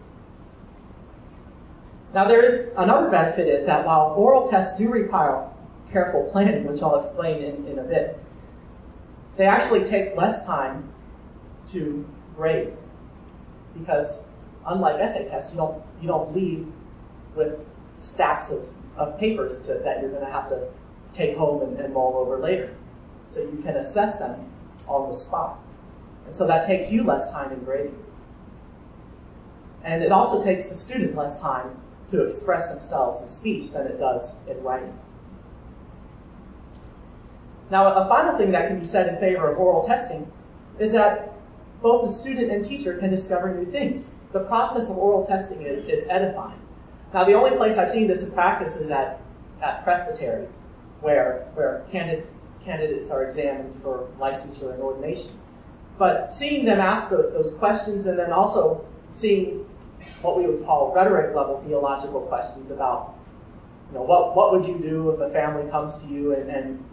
Now there is another benefit is that while oral tests do require careful planning, which I'll explain in a bit, they actually take less time to grade, because unlike essay tests, you don't leave with stacks of papers that you're going to have to take home and mull over later. So you can assess them on the spot. And so that takes you less time in grading. And it also takes the student less time to express themselves in speech than it does in writing. Now, a final thing that can be said in favor of oral testing is that both the student and teacher can discover new things. The process of oral testing is edifying. Now, the only place I've seen this in practice is at presbytery, where candidates are examined for licensure and ordination. But seeing them ask those questions, and then also seeing what we would call rhetoric level theological questions about, what would you do if a family comes to you and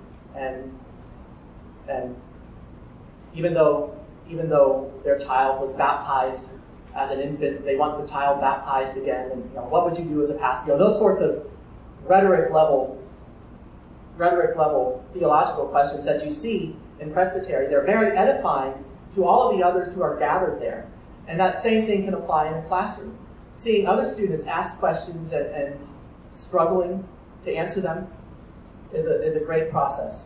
even though their child was baptized as an infant, they want the child baptized again, and what would you do as a pastor? Those sorts of rhetoric level theological questions that you see in presbytery, they're very edifying to all of the others who are gathered there. And that same thing can apply in a classroom. Seeing other students ask questions and struggling to answer them is a great process.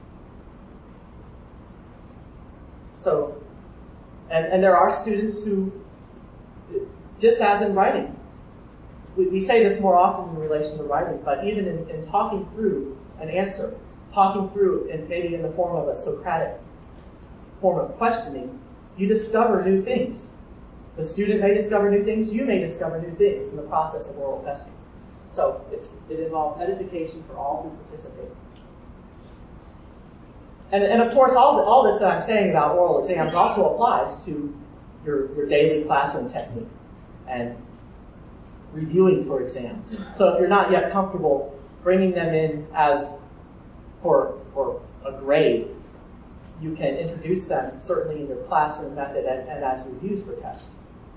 So, and there are students who, just as in writing, we say this more often in relation to writing, but even in talking through an answer, talking through, and maybe in the form of a Socratic form of questioning, you discover new things. The student may discover new things, you may discover new things in the process of oral testing. So it involves edification for all who participate. And of course, all this that I'm saying about oral exams also applies to your daily classroom technique and reviewing for exams. So if you're not yet comfortable bringing them in as for a grade, you can introduce them certainly in your classroom method and as reviews for tests.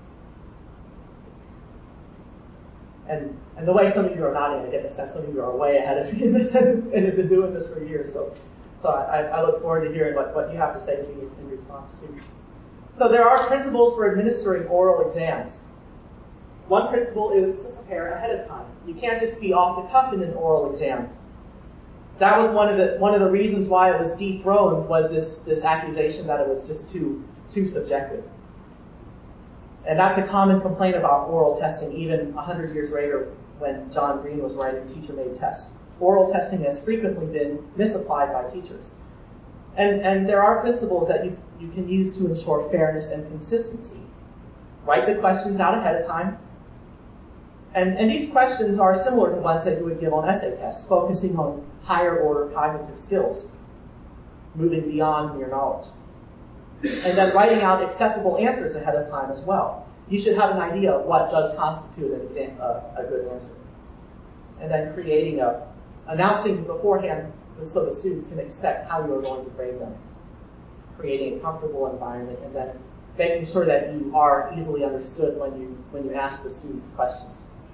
And the way some of you are nodding, I get the sense some of you are way ahead of me in this and have been doing this for years. So I look forward to hearing what you have to say to me in response to. So there are principles for administering oral exams. One principle is to prepare ahead of time. You can't just be off the cuff in an oral exam. That was one of the reasons why it was dethroned, was this accusation that it was just too subjective. And that's a common complaint about oral testing, even 100 years later when John Green was writing Teacher Made Test. Oral testing has frequently been misapplied by teachers. And there are principles that you can use to ensure fairness and consistency. Write the questions out ahead of time. And these questions are similar to ones that you would give on essay tests, focusing on higher order cognitive skills, moving beyond mere knowledge. And then writing out acceptable answers ahead of time as well. You should have an idea of what does constitute a good answer. And then announcing beforehand so the students can expect how you are going to grade them. Creating a comfortable environment, and then making sure that you are easily understood when you ask the students questions.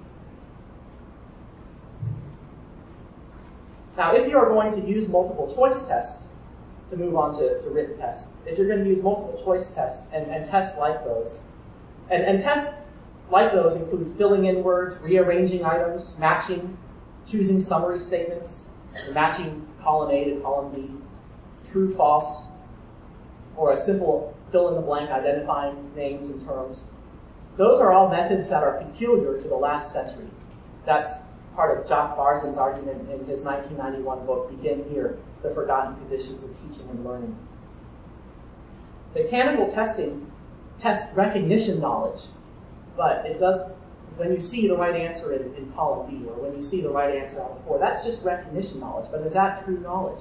Now, if you are going to use multiple choice tests to move on to written tests, if you're going to use multiple choice tests and tests like those, and tests like those include filling in words, rearranging items, matching, choosing summary statements, matching column A to column B, true, false, or a simple fill-in-the-blank identifying names and terms. Those are all methods that are peculiar to the last century. That's part of Jacques Barzin's argument in his 1991 book, Begin Here, The Forgotten Conditions of Teaching and Learning. Mechanical testing tests recognition knowledge, but it does, when you see the right answer in column B, or when you see the right answer out before, that's just recognition knowledge, but is that true knowledge?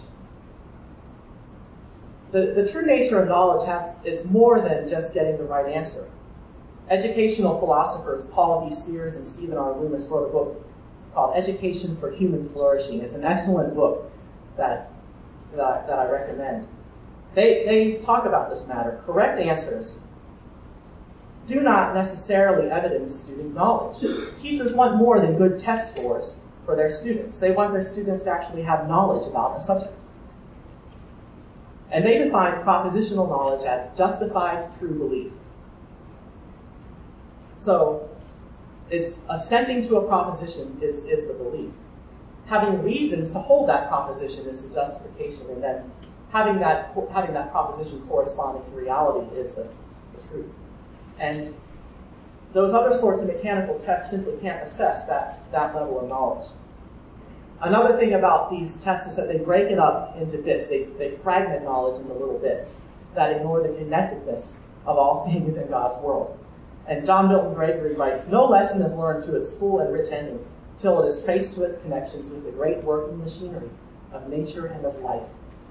The true nature of knowledge is more than just getting the right answer. Educational philosophers Paul D. Spears and Stephen R. Loomis wrote a book called Education for Human Flourishing. It's an excellent book that I recommend. They talk about this matter. Correct answers do not necessarily evidence student knowledge. Teachers want more than good test scores for their students. They want their students to actually have knowledge about the subject. And they define propositional knowledge as justified true belief. So, it's assenting to a proposition is the belief. Having reasons to hold that proposition is the justification, and then having that proposition corresponding to reality is the truth. And those other sorts of mechanical tests simply can't assess that level of knowledge. Another thing about these tests is that they break it up into bits. They fragment knowledge into little bits that ignore the connectedness of all things in God's world. And John Milton Gregory writes, "No lesson is learned to its full and rich ending till it is traced to its connections with the great working machinery of nature and of life."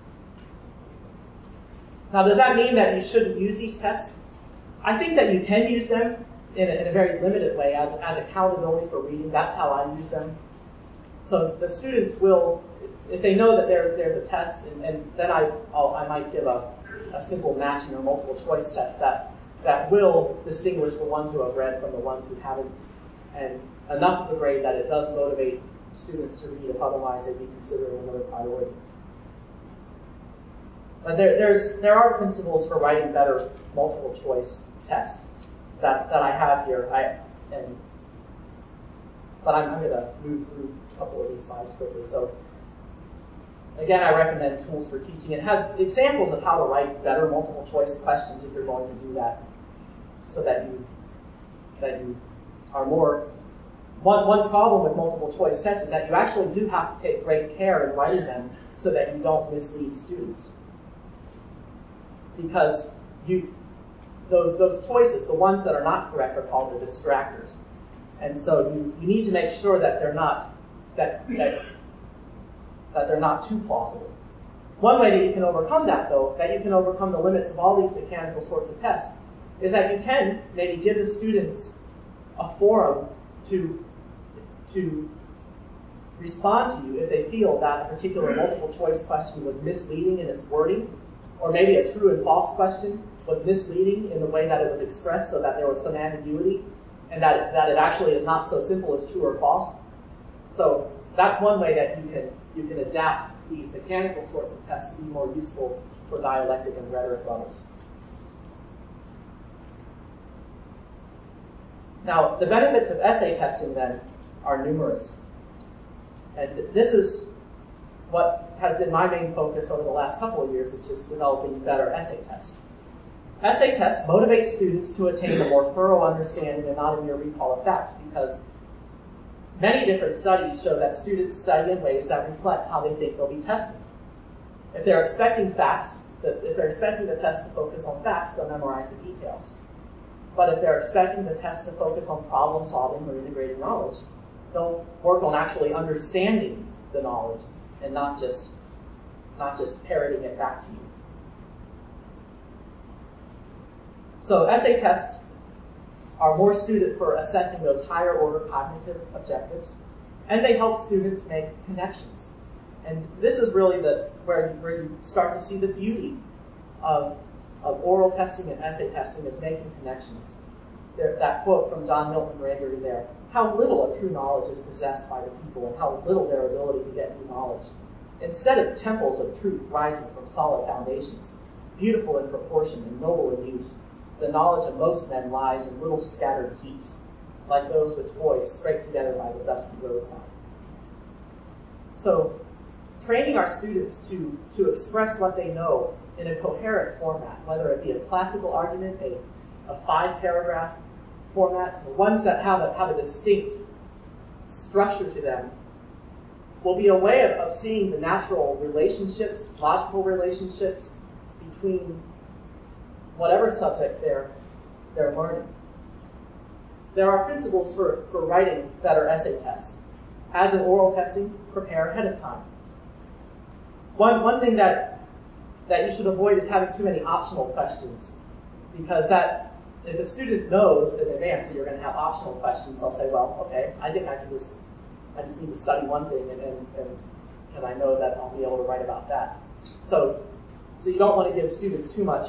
Now, does that mean that you shouldn't use these tests? I think that you can use them in a very limited way as accountability for reading. That's how I use them. So the students will, if they know that there's a test, and then I might give a simple matching or multiple choice test that will distinguish the ones who have read from the ones who haven't, and enough of the grade that it does motivate students to read, if otherwise they'd be considering another priority. But there are principles for writing better multiple choice tests that I have here. But I'm going to move through a couple of these slides quickly. So, again, I recommend Tools for Teaching. It has examples of how to write better multiple choice questions if you're going to do that, so that you are more. One problem with multiple choice tests is that you actually do have to take great care in writing them so that you don't mislead students. Because those choices, the ones that are not correct, are called the distractors. And so you need to make sure that they're not that they're not too plausible. One way that you can overcome that, though, that you can overcome the limits of all these mechanical sorts of tests, is that you can maybe give the students a forum to respond to you if they feel that a particular multiple choice question was misleading in its wording, or maybe a true and false question was misleading in the way that it was expressed, so that there was some ambiguity, and that it actually is not so simple as true or false. So that's one way that you can adapt these mechanical sorts of tests to be more useful for dialectic and rhetoric levels. Now, the benefits of essay testing, then, are numerous. And this is what has been my main focus over the last couple of years, is just developing better essay tests. Essay tests motivate students to attain a more thorough understanding and not a mere recall of facts, because many different studies show that students study in ways that reflect how they think they'll be tested. If they're expecting facts, if they're expecting the test to focus on facts, they'll memorize the details. But if they're expecting the test to focus on problem solving or integrating knowledge, they'll work on actually understanding the knowledge and not just parroting it back to you. So essay tests are more suited for assessing those higher order cognitive objectives, and they help students make connections. And this is really where you start to see the beauty of oral testing and essay testing is making connections. That quote from John Milton Gregory there, how little of true knowledge is possessed by the people and how little their ability to get new knowledge. Instead of temples of truth rising from solid foundations, beautiful in proportion and noble in use, the knowledge of most men lies in little scattered heaps, like those which boys scrape together by the dusty roadside. So, training our students to express what they know in a coherent format, whether it be a classical argument, a 5-paragraph format, the ones that have a distinct structure to them, will be a way of seeing the natural relationships, logical relationships between whatever subject they're learning. There are principles for writing better essay tests. As in oral testing, prepare ahead of time. One thing that you should avoid is having too many optional questions, because if a student knows in advance that you're going to have optional questions, they'll say, well, okay, I think I just need to study one thing and because I know that I'll be able to write about that. So you don't want to give students too much.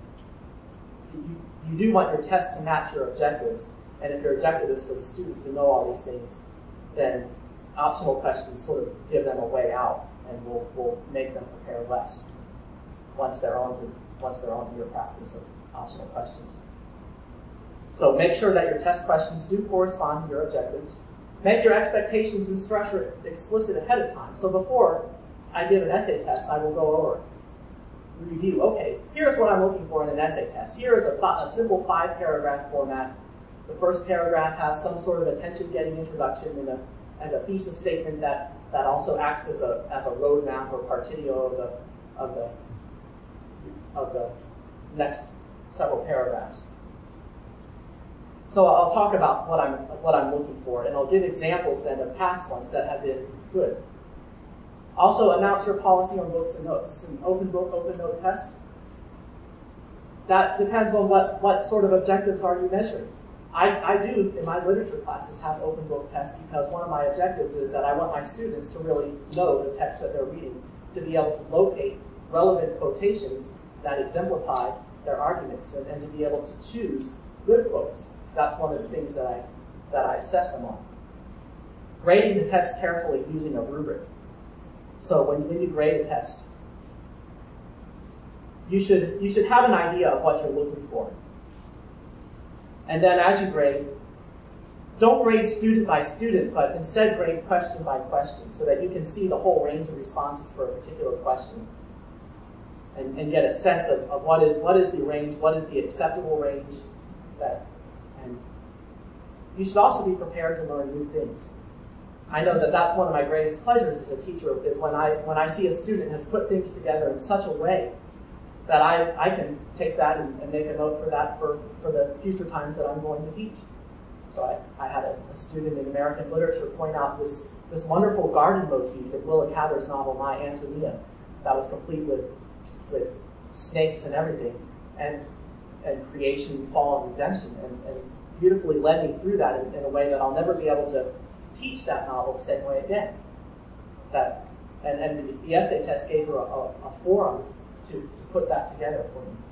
You do want your test to match your objectives, and if your objective is for the student to know all these things, then optional questions sort of give them a way out and will make them prepare less once they're on to your practice of optional questions. So make sure that your test questions do correspond to your objectives. Make your expectations and structure explicit ahead of time. So before I give an essay test, I will go over, review, okay, here's what I'm looking for in an essay test. Here is a simple 5-paragraph format. The first paragraph has some sort of attention-getting introduction and a thesis statement that also acts as a roadmap or partitio of the next several paragraphs. So I'll talk about what I'm looking for, and I'll give examples then of past ones that have been good. Also, announce your policy on books and notes. It's an open book, open note test. That depends on what sort of objectives are you measuring. I do, in my literature classes, have open book tests because one of my objectives is that I want my students to really know the text that they're reading, to be able to locate relevant quotations that exemplify their arguments, and to be able to choose good quotes. That's one of the things that I assess them on. Grading the test carefully using a rubric. So when you grade a test, you should have an idea of what you're looking for. And then as you grade, don't grade student by student, but instead grade question by question so that you can see the whole range of responses for a particular question and get a sense of what is the range, what is the acceptable range. And you should also be prepared to learn new things. I know that that's one of my greatest pleasures as a teacher is when I see a student has put things together in such a way that I can take that and make a note for that for the future times that I'm going to teach. So I had a student in American literature point out this wonderful garden motif in Willa Cather's novel My Antonia that was complete with snakes and everything, and creation, fall, and redemption, and beautifully led me through that in a way that I'll never be able to teach that novel the same way again. And the essay test gave her a forum to put that together for me.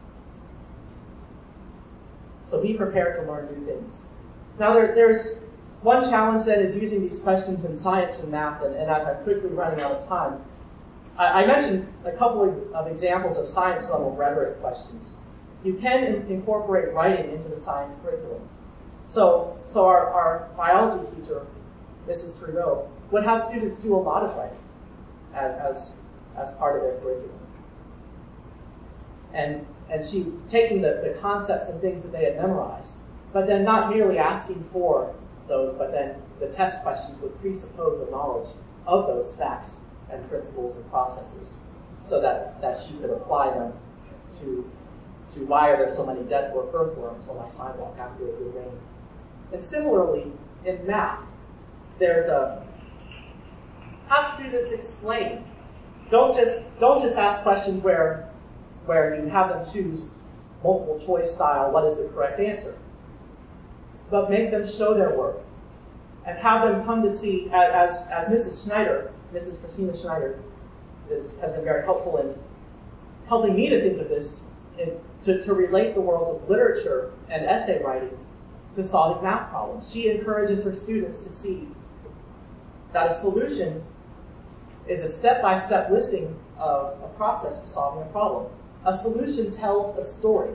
So be prepared to learn new things. Now there's one challenge that is using these questions in science and math, and as I'm quickly running out of time, I mentioned a couple of examples of science level rhetoric questions. You can incorporate writing into the science curriculum. So our biology teacher, Mrs. Trudeau, would have students do a lot of writing as part of their curriculum. And she taking the concepts and things that they had memorized, but then not merely asking for those, but then the test questions would presuppose a knowledge of those facts and principles and processes so that she could apply them to to why are there so many dead earthworms on my sidewalk after a good rain. And similarly, in math, there's have students explain. Don't just ask questions where you have them choose multiple choice style, what is the correct answer. But make them show their work. And have them come to see, as Mrs. Schneider, Mrs. Christina Schneider, has been very helpful in helping me to think of this, to relate the worlds of literature and essay writing to solving math problems. She encourages her students to see that a solution is a step-by-step listing of a process to solving a problem. A solution tells a story.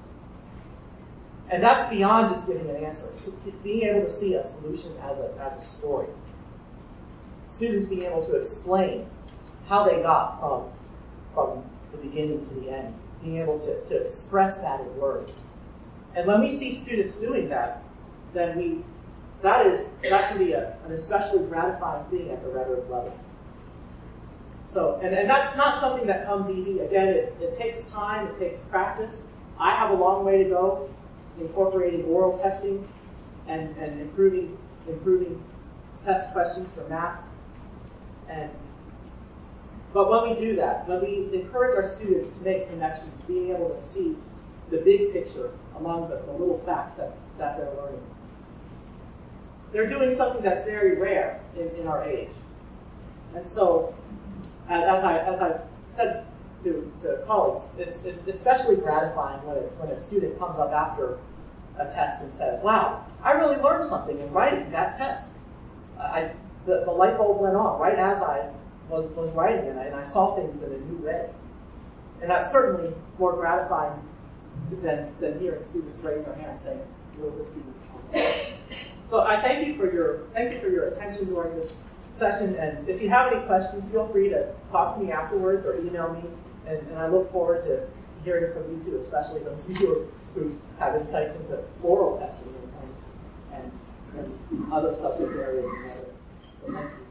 And that's beyond just giving an answer. So being able to see a solution as a story. Students being able to explain how they got from the beginning to the end. Being able to express that in words. And when we see students doing that, then that can be an especially gratifying thing at the rhetoric level. So, and that's not something that comes easy. Again, it takes time, it takes practice. I have a long way to go incorporating oral testing and improving test questions for math. But when we do that, when we encourage our students to make connections, being able to see the big picture among the little facts that they're learning, they're doing something that's very rare in our age. And so, as I said to colleagues, it's especially gratifying when a student comes up after a test and says, "Wow, I really learned something in writing that test. The light bulb went on right as I was writing it, and I saw things in a new way." And that's certainly more gratifying than hearing students raise their hand saying, "Will this be the." So I thank you for your attention during this session, and if you have any questions, feel free to talk to me afterwards or email me, and I look forward to hearing from you too, especially those of you who have insights into oral testing and other subject areas. So thank you.